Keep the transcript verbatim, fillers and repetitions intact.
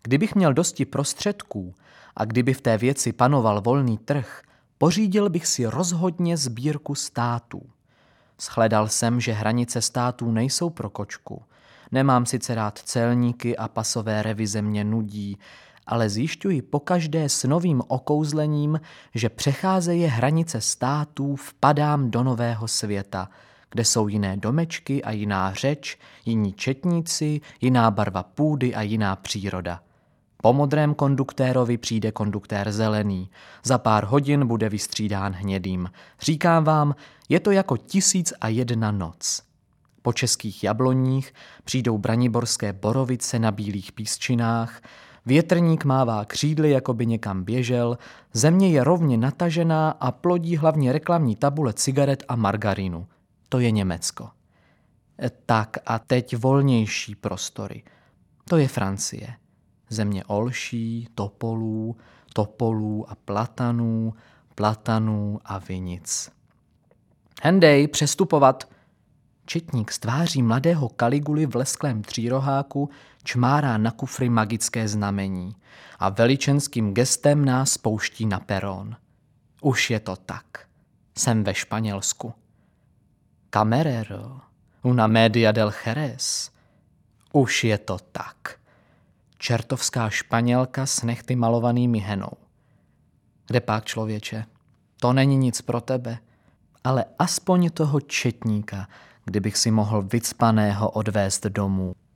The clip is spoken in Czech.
Kdybych měl dosti prostředků a kdyby v té věci panoval volný trh, pořídil bych si rozhodně sbírku států. Shledal jsem, že hranice států nejsou pro kočku. Nemám sice rád celníky a pasové revize mě nudí, ale zjišťuji pokaždé s novým okouzlením, že přecházeje hranice států vpadám do nového světa, kde jsou jiné domečky a jiná řeč, jiní četníci, jiná barva půdy a jiná příroda. Po modrém konduktérovi přijde konduktér zelený, za pár hodin bude vystřídán hnědým. Říkám vám, je to jako tisíc a jedna noc. Po českých jabloních přijdou braniborské borovice na bílých písčinách, větrník mává křídly, jako by někam běžel, země je rovně natažená a plodí hlavně reklamní tabule cigaret a margarinu. To je Německo. Tak a teď volnější prostory. To je Francie. Země olší, topolů, topolů a platanů, platanů a vinic. Hendej, přestupovat! Četník z tváří mladého Kaliguly v lesklém tříroháku čmárá na kufry magické znamení a veličenským gestem nás pouští na perón. Už je to tak. Jsem ve Španělsku. Camerero, una media del Jerez. Už je to tak. Čertovská Španělka s nehty malovanými henou. Kde pak, člověče? To není nic pro tebe, ale aspoň toho četníka, kdybych si mohl vycpaného odvést domů.